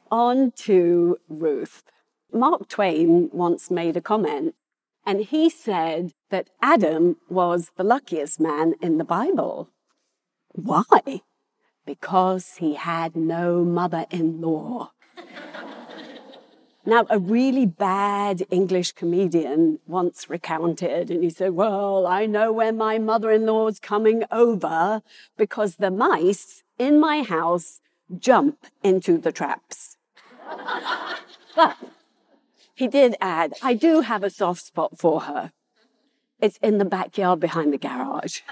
on to Ruth. Mark Twain once made a comment, and he said that Adam was the luckiest man in the Bible. Why? Because he had no mother-in-law. Now, a really bad English comedian once recounted, and he said, well, I know when my mother-in-law's coming over because the mice in my house jump into the traps. But he did add, I do have a soft spot for her. It's in the backyard behind the garage.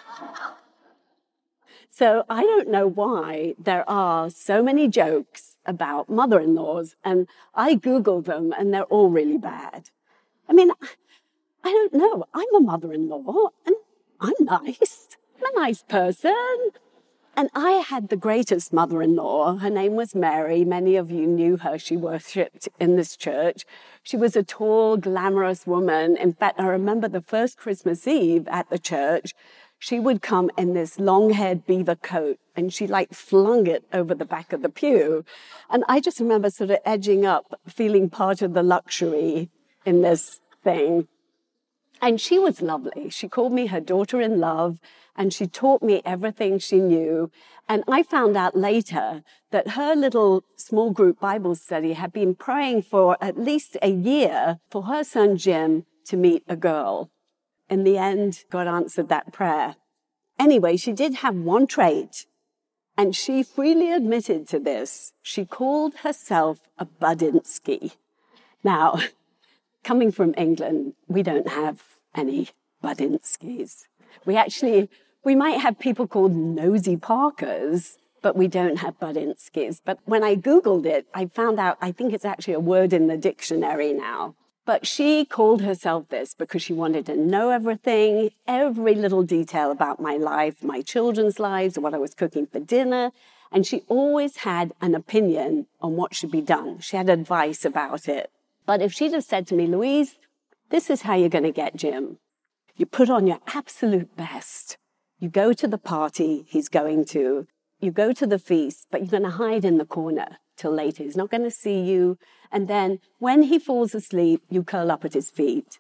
So I don't know why there are so many jokes about mother-in-laws, and I Googled them, and they're all really bad. I mean, I don't know. I'm a mother-in-law, and I'm nice. I'm a nice person. And I had the greatest mother-in-law. Her name was Mary. Many of you knew her. She worshipped in this church. She was a tall, glamorous woman. In fact, I remember the first Christmas Eve at the church, she would come in this long-haired beaver coat, and she flung it over the back of the pew. And I just remember sort of edging up, feeling part of the luxury in this thing. And she was lovely. She called me her daughter-in-love, and she taught me everything she knew. And I found out later that her little small group Bible study had been praying for at least a year for her son Jim to meet a girl. In the end, God answered that prayer. Anyway, she did have one trait, and she freely admitted to this. She called herself a Budinsky. Now, coming from England, we don't have any Budinskys. We might have people called Nosy Parkers, but we don't have Budinskys. But when I Googled it, I found out, I think it's actually a word in the dictionary now. But she called herself this because she wanted to know everything, every little detail about my life, my children's lives, what I was cooking for dinner. And she always had an opinion on what should be done. She had advice about it. But if she'd have said to me, Louise, this is how you're going to get Jim. You put on your absolute best. You go to the party he's going to. You go to the feast, but you're going to hide in the corner till later. He's not going to see you. And then when he falls asleep, you curl up at his feet.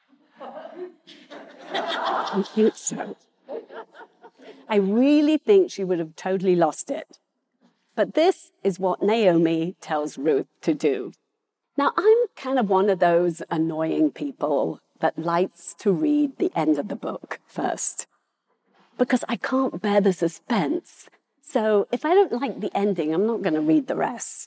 I think so. I really think she would have totally lost it. But this is what Naomi tells Ruth to do. Now, I'm kind of one of those annoying people that likes to read the end of the book first, because I can't bear the suspense. So if I don't like the ending, I'm not going to read the rest.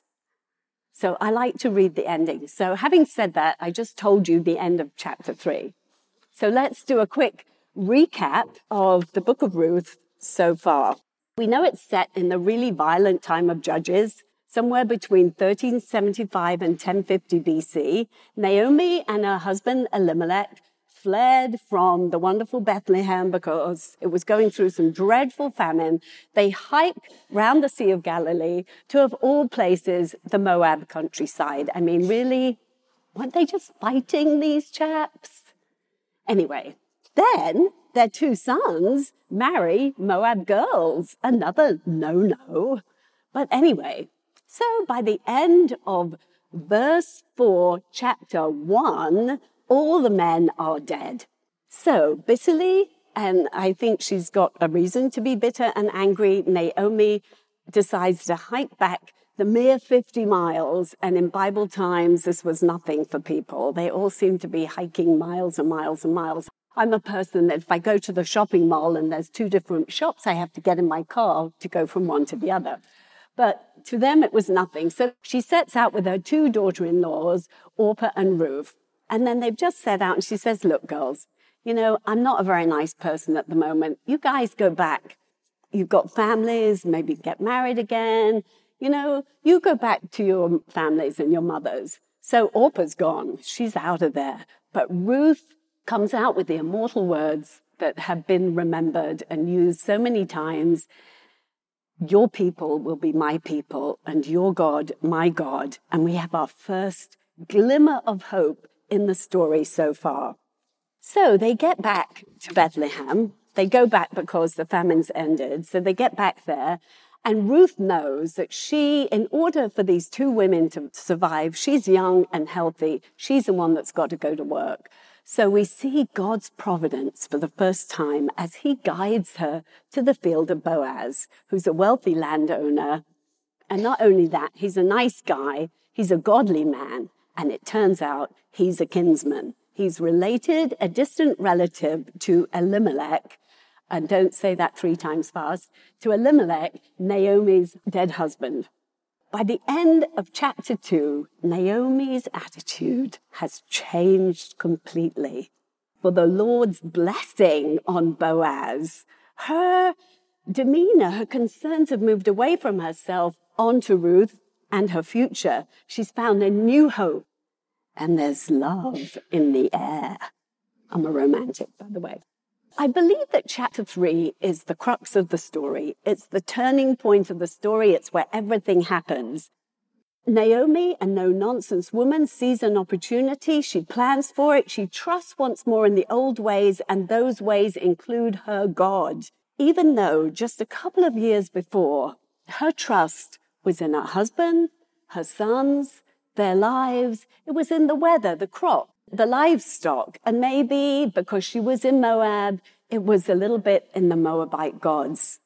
So I like to read the ending. So having said that, I just told you the end of chapter 3. So let's do a quick recap of the book of Ruth so far. We know it's set in the really violent time of Judges, somewhere between 1375 and 1050 BC. Naomi and her husband Elimelech fled from the wonderful Bethlehem because it was going through some dreadful famine. They hiked round the Sea of Galilee to, of all places, the Moab countryside. I mean, really, weren't they just fighting, these chaps? Anyway, then their 2 sons marry Moab girls, another no-no. But anyway, so by the end of verse 4, chapter 1, all the men are dead. So bitterly, and I think she's got a reason to be bitter and angry, Naomi decides to hike back the mere 50 miles. And in Bible times, this was nothing for people. They all seem to be hiking miles and miles and miles. I'm a person that if I go to the shopping mall and there's 2 different shops, I have to get in my car to go from one to the other. But to them, it was nothing. So she sets out with her 2 daughter-in-laws, Orpah and Ruth. And then they've just set out and she says, look, girls, you know, I'm not a very nice person at the moment. You guys go back. You've got families, maybe get married again. You know, you go back to your families and your mothers. So Orpah's gone. She's out of there. But Ruth comes out with the immortal words that have been remembered and used so many times. Your people will be my people and your God, my God. And we have our first glimmer of hope in the story so far. So they get back to Bethlehem. They go back because the famine's ended. So they get back there. And Ruth knows that in order for these two women to survive, she's young and healthy. She's the one that's got to go to work. So we see God's providence for the first time as he guides her to the field of Boaz, who's a wealthy landowner. And not only that, he's a nice guy. He's a godly man. And it turns out he's a kinsman. He's related, a distant relative to Elimelech. And don't say that 3 times fast, to Elimelech, Naomi's dead husband. By the end of chapter 2, Naomi's attitude has changed completely. For the Lord's blessing on Boaz, her demeanor, her concerns have moved away from herself onto Ruth and her future. She's found a new hope, and there's love in the air. I'm a romantic, by the way. I believe that chapter 3 is the crux of the story. It's the turning point of the story. It's where everything happens. Naomi, a no-nonsense woman, sees an opportunity. She plans for it. She trusts once more in the old ways, and those ways include her God. Even though just a couple of years before, her trust was in her husband, her sons, their lives. It was in the weather, the crop, the livestock, and maybe because she was in Moab, it was a little bit in the Moabite gods.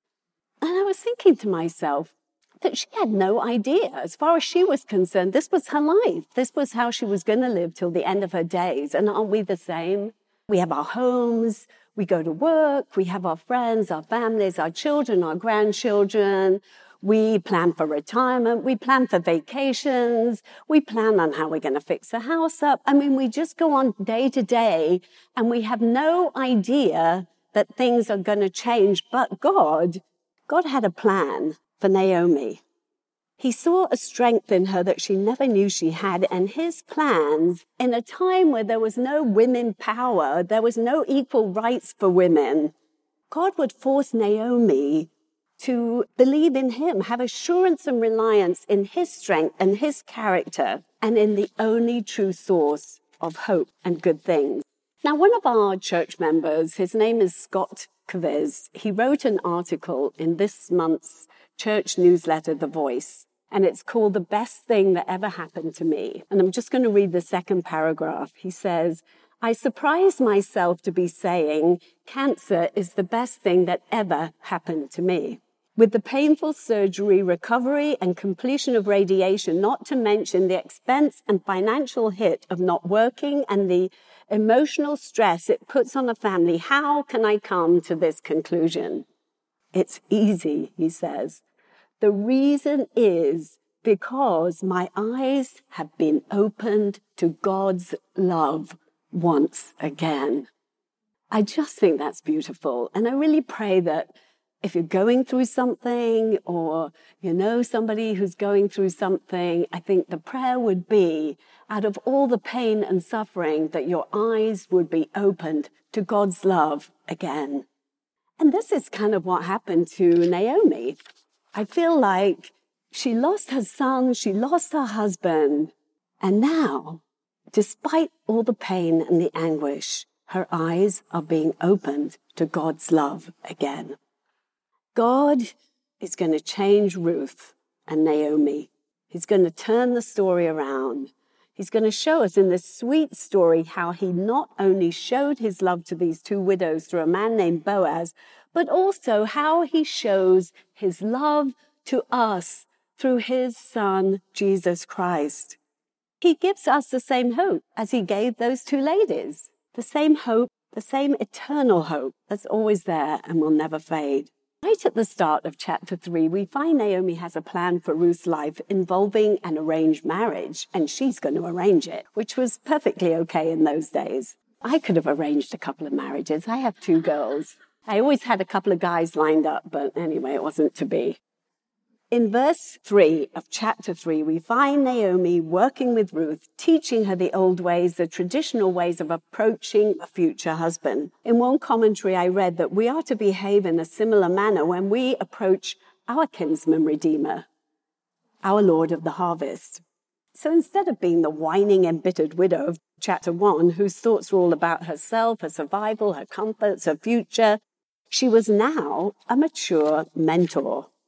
And I was thinking to myself that she had no idea. As far as she was concerned, this was her life. This was how she was going to live till the end of her days. And aren't we the same? We have our homes, we go to work, we have our friends, our families, our children, our grandchildren. We plan for retirement, we plan for vacations, we plan on how we're going to fix the house up. I mean, we just go on day to day, and we have no idea that things are going to change. But God had a plan for Naomi. He saw a strength in her that she never knew she had, and his plans, in a time where there was no women power, there was no equal rights for women, God would force Naomi to believe in him, have assurance and reliance in his strength and his character, and in the only true source of hope and good things. Now, one of our church members, his name is Scott Kaviz, he wrote an article in this month's church newsletter, The Voice, and it's called The Best Thing That Ever Happened to Me. And I'm just going to read the second paragraph. He says, I surprise myself to be saying cancer is the best thing that ever happened to me. With the painful surgery, recovery, and completion of radiation, not to mention the expense and financial hit of not working and the emotional stress it puts on a family, how can I come to this conclusion? It's easy, he says. The reason is because my eyes have been opened to God's love once again. I just think that's beautiful. And I really pray that if you're going through something, or you know somebody who's going through something, I think the prayer would be, out of all the pain and suffering, that your eyes would be opened to God's love again. And this is kind of what happened to Naomi. I feel like she lost her son, she lost her husband, and now, despite all the pain and the anguish, her eyes are being opened to God's love again. God is going to change Ruth and Naomi. He's going to turn the story around. He's going to show us in this sweet story how he not only showed his love to these two widows through a man named Boaz, but also how he shows his love to us through his son, Jesus Christ. He gives us the same hope as he gave those two ladies. The same hope, the same eternal hope that's always there and will never fade. Right at the start of chapter 3, we find Naomi has a plan for Ruth's life involving an arranged marriage, and she's going to arrange it, which was perfectly okay in those days. I could have arranged a couple of marriages. I have 2 girls. I always had a couple of guys lined up, but anyway, it wasn't to be. In verse 3 of chapter 3, we find Naomi working with Ruth, teaching her the old ways, the traditional ways of approaching a future husband. In one commentary, I read that we are to behave in a similar manner when we approach our kinsman redeemer, our Lord of the harvest. So instead of being the whining, embittered widow of chapter 1, whose thoughts were all about herself, her survival, her comforts, her future, she was now a mature mentor.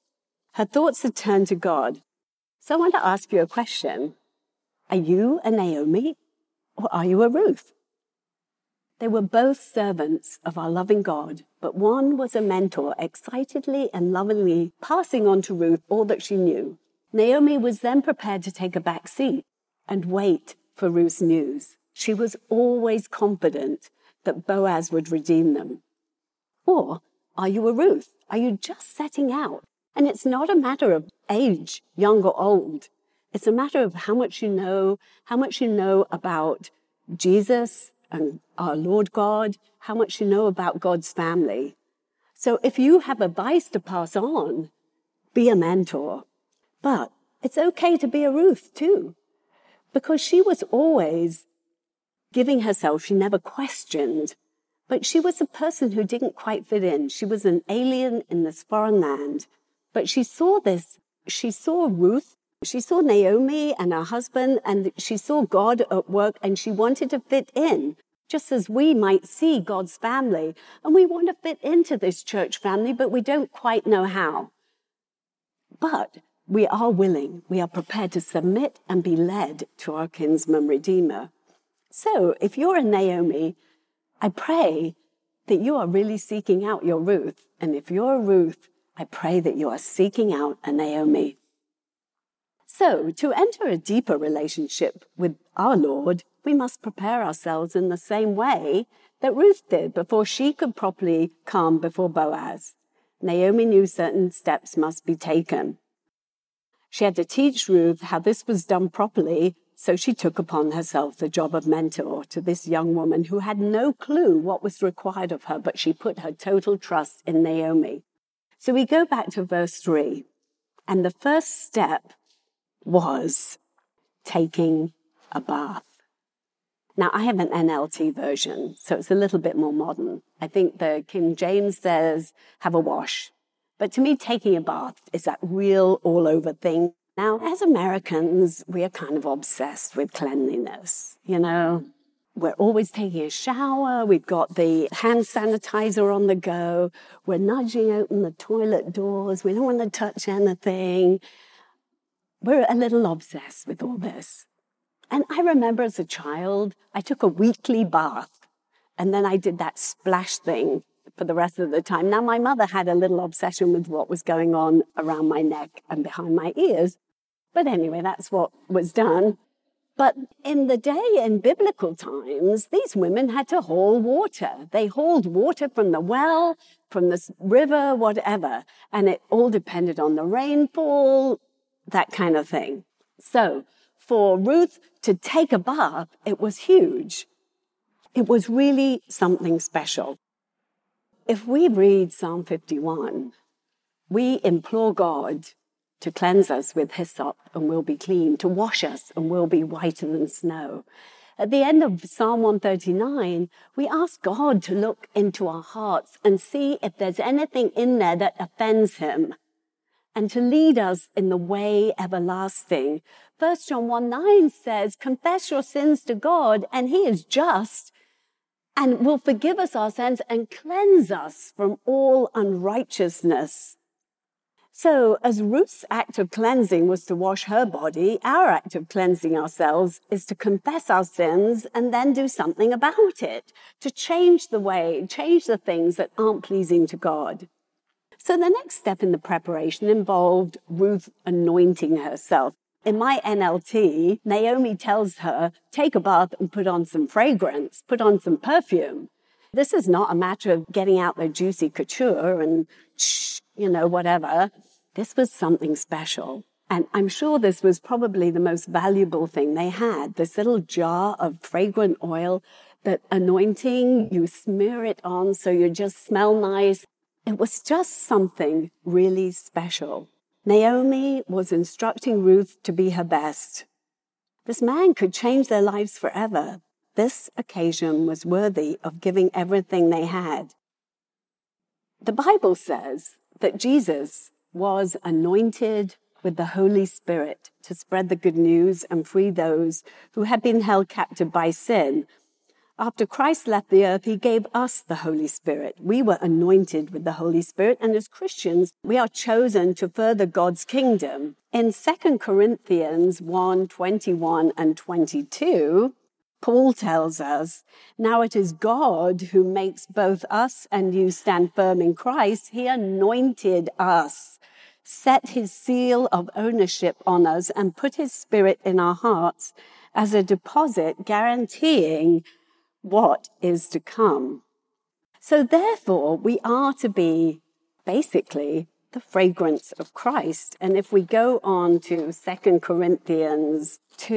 Her thoughts had turned to God. So I want to ask you a question. Are you a Naomi or are you a Ruth? They were both servants of our loving God, but one was a mentor, excitedly and lovingly passing on to Ruth all that she knew. Naomi was then prepared to take a back seat and wait for Ruth's news. She was always confident that Boaz would redeem them. Or are you a Ruth? Are you just setting out? And it's not a matter of age, young or old. It's a matter of how much you know about Jesus and our Lord God, how much you know about God's family. So if you have advice to pass on, be a mentor. But it's okay to be a Ruth too, because she was always giving herself. She never questioned, but she was a person who didn't quite fit in. She was an alien in this foreign land. But she saw Ruth, she saw Naomi and her husband, and she saw God at work, and she wanted to fit in, just as we might see God's family. And we want to fit into this church family, but we don't quite know how. But we are willing, we are prepared to submit and be led to our kinsman redeemer. So if you're a Naomi, I pray that you are really seeking out your Ruth. And if you're a Ruth, I pray that you are seeking out a Naomi. So, to enter a deeper relationship with our Lord, we must prepare ourselves in the same way that Ruth did before she could properly come before Boaz. Naomi knew certain steps must be taken. She had to teach Ruth how this was done properly, so she took upon herself the job of mentor to this young woman who had no clue what was required of her, but she put her total trust in Naomi. So we go back to verse 3, and the first step was taking a bath. Now, I have an NLT version, so it's a little bit more modern. I think the King James says, have a wash. But to me, taking a bath is that real all-over thing. Now, as Americans, we are kind of obsessed with cleanliness, you know. We're always taking a shower. We've got the hand sanitizer on the go. We're nudging open the toilet doors. We don't want to touch anything. We're a little obsessed with all this. And I remember as a child, I took a weekly bath, and then I did that splash thing for the rest of the time. Now, my mother had a little obsession with what was going on around my neck and behind my ears. But anyway, that's what was done. But in the day, in biblical times, these women had to haul water. They hauled water from the well, from the river, whatever. And it all depended on the rainfall, that kind of thing. So for Ruth to take a bath, it was huge. It was really something special. If we read Psalm 51, we implore God to cleanse us with hyssop and we'll be clean, to wash us and we'll be whiter than snow. At the end of Psalm 139, we ask God to look into our hearts and see if there's anything in there that offends him and to lead us in the way everlasting. 1 John 1:9 says, confess your sins to God and he is just and will forgive us our sins and cleanse us from all unrighteousness. So as Ruth's act of cleansing was to wash her body, our act of cleansing ourselves is to confess our sins and then do something about it, to change the things that aren't pleasing to God. So the next step in the preparation involved Ruth anointing herself. In my NLT, Naomi tells her, take a bath and put on some fragrance, put on some perfume. This is not a matter of getting out the juicy couture and, whatever. This was something special. And I'm sure this was probably the most valuable thing they had, this little jar of fragrant oil, that anointing, you smear it on so you just smell nice. It was just something really special. Naomi was instructing Ruth to be her best. This man could change their lives forever. This occasion was worthy of giving everything they had. The Bible says that Jesus was anointed with the Holy Spirit to spread the good news and free those who had been held captive by sin. After Christ left the earth, he gave us the Holy Spirit. We were anointed with the Holy Spirit, and as Christians, we are chosen to further God's kingdom. In 2 Corinthians 1:21 and 22, Paul tells us, now it is God who makes both us and you stand firm in Christ. He anointed us, set his seal of ownership on us, and put his Spirit in our hearts as a deposit guaranteeing what is to come. So therefore, we are to be basically the fragrance of Christ. And if we go on to 2 Corinthians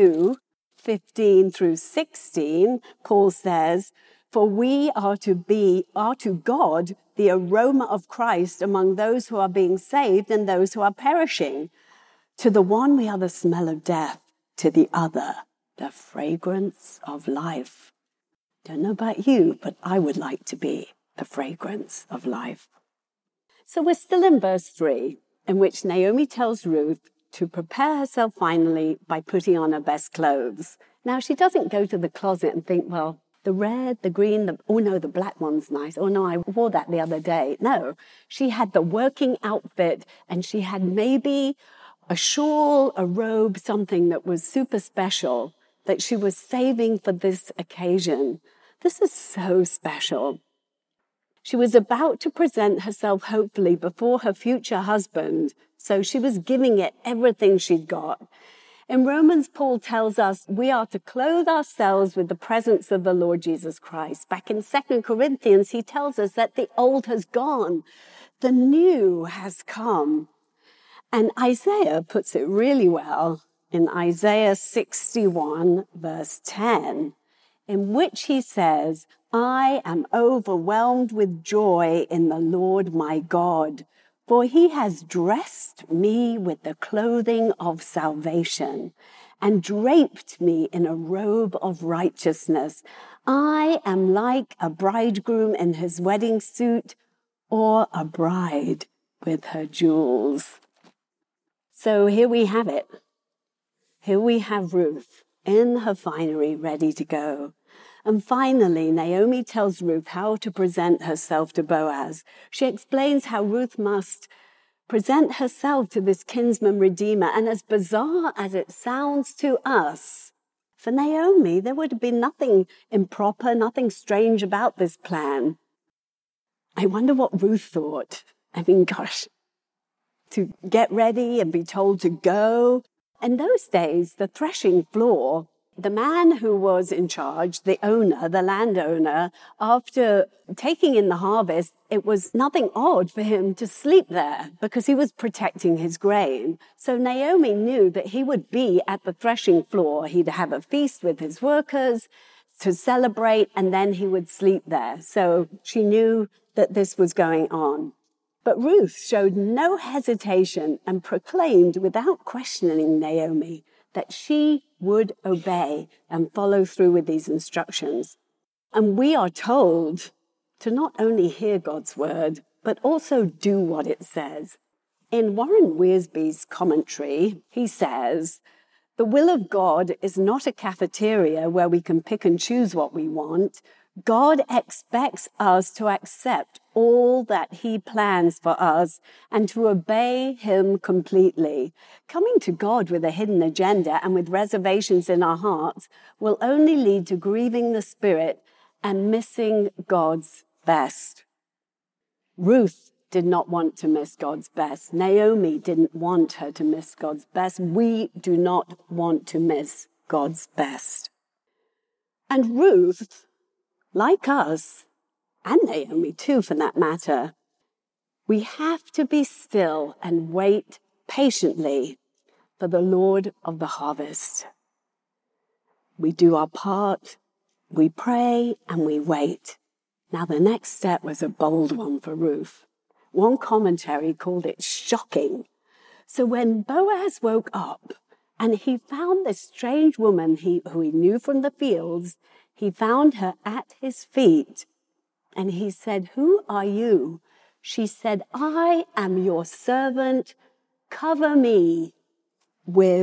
2:15 through 16, Paul says, for we are to God the aroma of Christ among those who are being saved and those who are perishing. To the one we are the smell of death, to the other the fragrance of life. Don't know about you, but I would like to be the fragrance of life. So we're still in verse 3, in which Naomi tells Ruth to prepare herself finally by putting on her best clothes. Now, she doesn't go to the closet and think, well, the red, the green, the black one's nice. Oh, no, I wore that the other day. No, she had the working outfit, and she had maybe a shawl, a robe, something that was super special that she was saving for this occasion. This is so special. She was about to present herself, hopefully, before her future husband, so she was giving it everything she'd got. In Romans, Paul tells us we are to clothe ourselves with the presence of the Lord Jesus Christ. Back in 2 Corinthians, he tells us that the old has gone, the new has come. And Isaiah puts it really well in Isaiah 61, verse 10, in which he says, I am overwhelmed with joy in the Lord my God, for he has dressed me with the clothing of salvation and draped me in a robe of righteousness. I am like a bridegroom in his wedding suit or a bride with her jewels. So here we have it. Here we have Ruth in her finery ready to go. And finally, Naomi tells Ruth how to present herself to Boaz. She explains how Ruth must present herself to this kinsman redeemer. And as bizarre as it sounds to us, for Naomi, there would have been nothing improper, nothing strange about this plan. I wonder what Ruth thought. I mean, gosh, to get ready and be told to go. In those days, the threshing floor, the man who was in charge, the owner, the landowner, after taking in the harvest, it was nothing odd for him to sleep there because he was protecting his grain. So Naomi knew that he would be at the threshing floor. He'd have a feast with his workers to celebrate, and then he would sleep there. So she knew that this was going on. But Ruth showed no hesitation and proclaimed without questioning Naomi that she would obey and follow through with these instructions. And we are told to not only hear God's word, but also do what it says. In Warren Wiersbe's commentary, he says, the will of God is not a cafeteria where we can pick and choose what we want. God expects us to accept all that he plans for us and to obey him completely. Coming to God with a hidden agenda and with reservations in our hearts will only lead to grieving the Spirit and missing God's best. Ruth did not want to miss God's best. Naomi didn't want her to miss God's best. We do not want to miss God's best. And Ruth, like us, and Naomi too for that matter, we have to be still and wait patiently for the Lord of the harvest. We do our part, we pray, and we wait. Now the next step was a bold one for Ruth. One commentary called it shocking. So when Boaz woke up and he found this strange woman who he knew from the fields, he found her at his feet. And he said, who are you? She said, I am your servant. Cover me with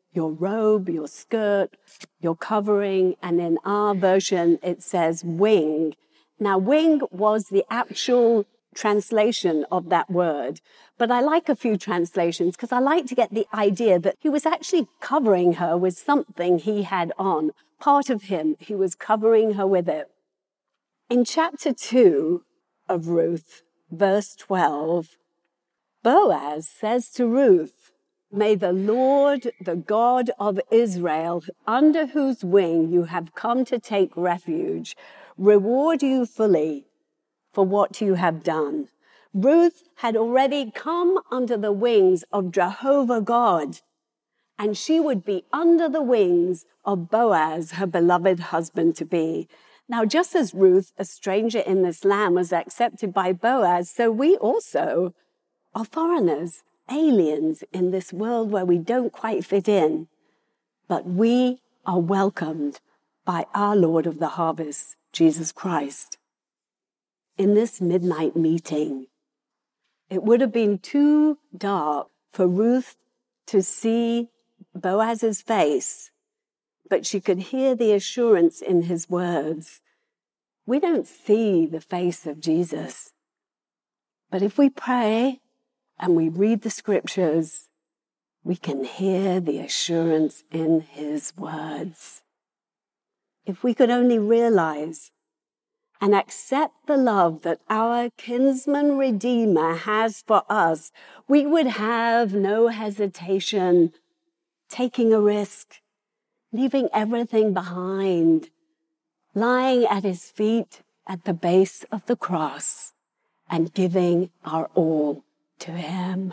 your robe, your skirt, your covering, and in our version it says wing. Now, wing was the actual translation of that word, but I like a few translations because I like to get the idea that he was actually covering her with something he had on. Part of him, he was covering her with it. In chapter 2 of Ruth, verse 12, Boaz says to Ruth, "May the Lord, the God of Israel, under whose wing you have come to take refuge, reward you fully for what you have done." Ruth had already come under the wings of Jehovah God, and she would be under the wings of Boaz, her beloved husband-to-be. Now, just as Ruth, a stranger in this land, was accepted by Boaz, so we also are foreigners, aliens in this world where we don't quite fit in. But we are welcomed by our Lord of the harvest, Jesus Christ. In this midnight meeting, it would have been too dark for Ruth to see Boaz's face, but she could hear the assurance in his words. We don't see the face of Jesus, but if we pray and we read the scriptures, we can hear the assurance in his words. If we could only realize and accept the love that our kinsman redeemer has for us, we would have no hesitation taking a risk, leaving everything behind, lying at his feet at the base of the cross and giving our all to him.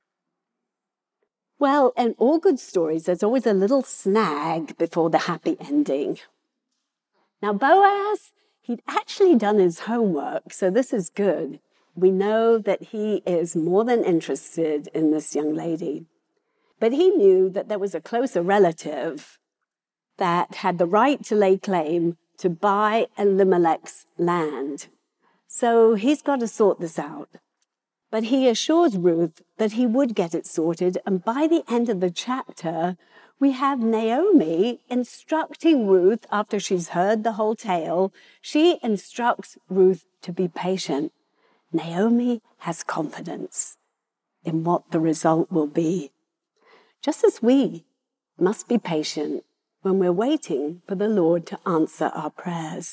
Well, in all good stories, there's always a little snag before the happy ending. Now, Boaz, he'd actually done his homework, so this is good. We know that he is more than interested in this young lady. But he knew that there was a closer relative that had the right to lay claim to buy Elimelech's land. So he's got to sort this out. But he assures Ruth that he would get it sorted, and by the end of the chapter, we have Naomi instructing Ruth, after she's heard the whole tale, she instructs Ruth to be patient. Naomi has confidence in what the result will be. Just as we must be patient when we're waiting for the Lord to answer our prayers.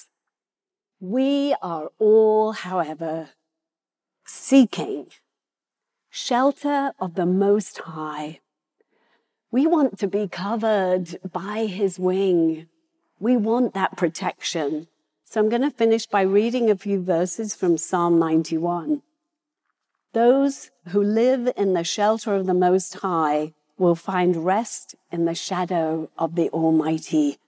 We are all, however, seeking shelter of the Most High. We want to be covered by his wing. We want that protection. So I'm going to finish by reading a few verses from Psalm 91. Those who live in the shelter of the Most High will find rest in the shadow of the Almighty.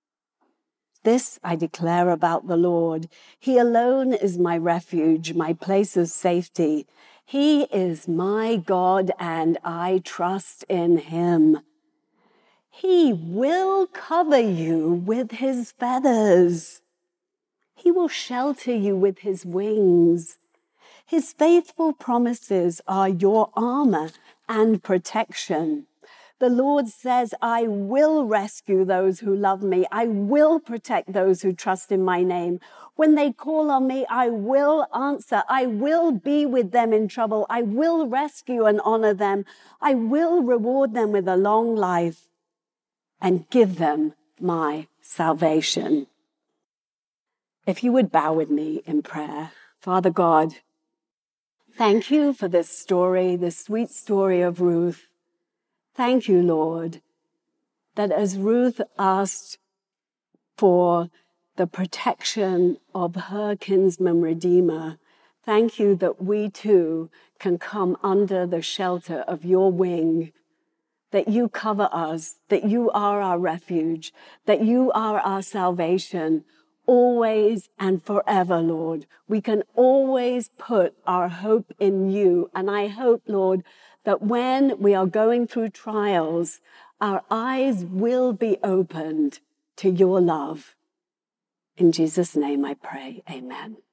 This I declare about the Lord. He alone is my refuge, my place of safety. He is my God, and I trust in him. He will cover you with his feathers. He will shelter you with his wings. His faithful promises are your armor and protection. The Lord says, I will rescue those who love me. I will protect those who trust in my name. When they call on me, I will answer. I will be with them in trouble. I will rescue and honor them. I will reward them with a long life and give them my salvation. If you would bow with me in prayer. Father God, thank you for this story, this sweet story of Ruth. Thank you, Lord, that as Ruth asked for the protection of her kinsman redeemer, thank you that we too can come under the shelter of your wing, that you cover us, that you are our refuge, that you are our salvation, always and forever, Lord. We can always put our hope in you. And I hope, Lord, that when we are going through trials, our eyes will be opened to your love. In Jesus' name I pray, amen.